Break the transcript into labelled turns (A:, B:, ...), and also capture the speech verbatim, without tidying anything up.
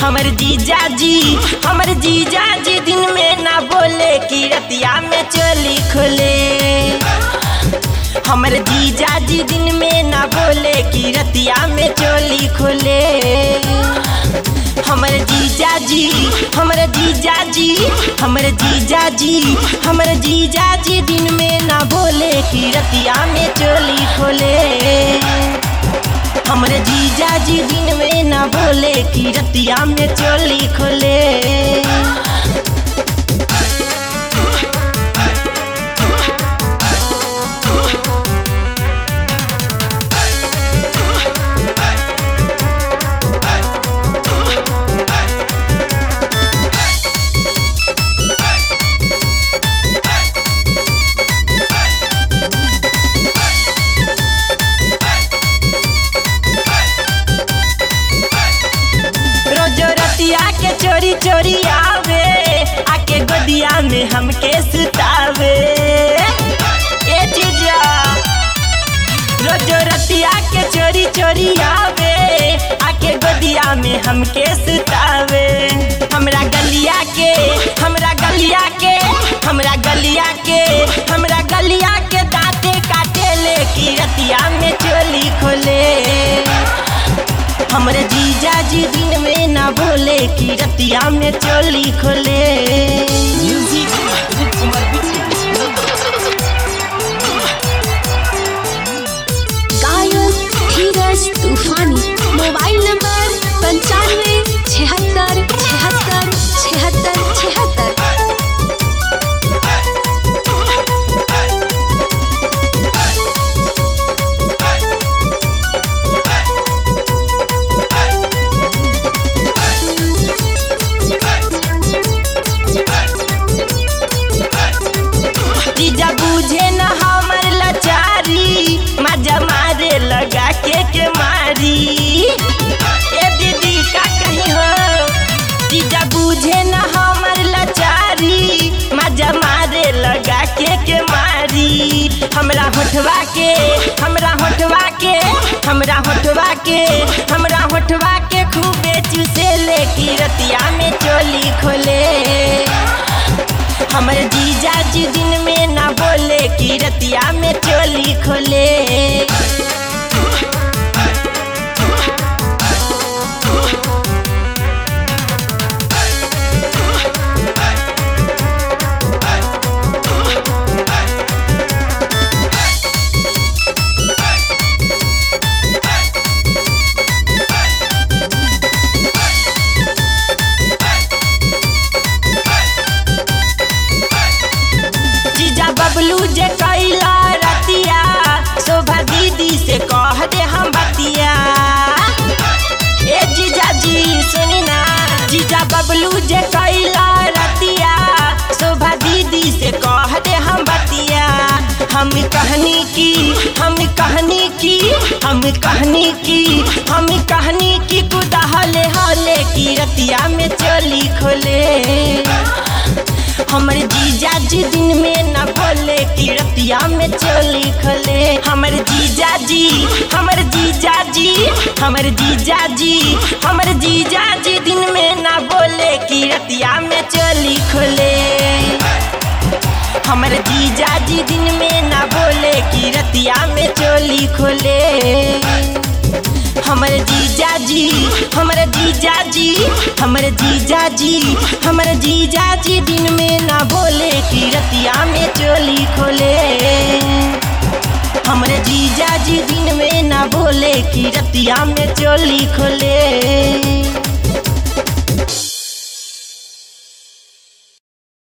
A: हमर जीजा जी हमर जीजा जी दिन में ना बोले कि रतिया में चोली खोले। हमर जीजा जी दिन में ना बोले कि रतिया में चोली खोले। हमर जीजा जी हमर जीजा जी हमर जीजा जी हमर जीजा जी दिन में ना बोले कि रतिया में चोली खोले। हमर जीजा जी दिन में ना बोले कि रतिया में चोली खोले। के चोरी चोरी आवे आके गोदिया में हमके सुतावे। ए जीजा रोजो रतिया के चोरी चोरी आवे आके गोदिया में हमके सुतावे। हमरा गलिया के हमरा गलिया के हमरा गलिया के हमरा गलिया के दांते काटे ले कि रतिया में चोली खोले। हमरे जीजा जी दिन में ना बोले कि रतिया में चोली खोले।
B: गायक धीरज तूफानी मोबाइल नंबर पंचानवे छिहत्तर छिहत्तर छिहत्तर छिहत्तर।
A: जीजा बुझे न हमर लाचारी मजा मारे लगा के के मारी। ए दीदी का कहीं हो जीजा बुझे न हमर लाचारी मजा मारे लगा के के मारी। हमरा होठवा के हमरा होठवा के हमरा होठवा के हमरा होठवा के खूबे चूसे ले कि रतिया में चोली खोले। हमर जीजा जी दिन में ना बोले कि रतिया में चोली खोले। बबलू जे कैला रतिया शोभा दीदी से कह दे हम बतिया। ए जीजा जी सुनी ना जीजा बबलू जे कैला रतिया शोभा दीदी से कह दे हम बतिया। हम कहनी की हम कहनी की हम कहनी की हम कहनी की कुदा हले हले की रतिया में चोली खोले। हमर जीजा जी दिन में ना बोले कि रतिया में चोली खोले। हमर जीजा जी हमर जीजा जी हमर जीजा जी हमर जीजा जी दिन में ना बोले कि रतिया में चोली खोले। हमर जीजा जी दिन में ना बोले कि रतिया में चोली खोले। हमर जीजा जी हमर जीजा जी हमर जीजा जी हमर जीजा जी दिन में ना बोले कि रतिया में चोली खोले। हमर जीजा जी दिन में ना बोले कि रतिया में चोली खोले।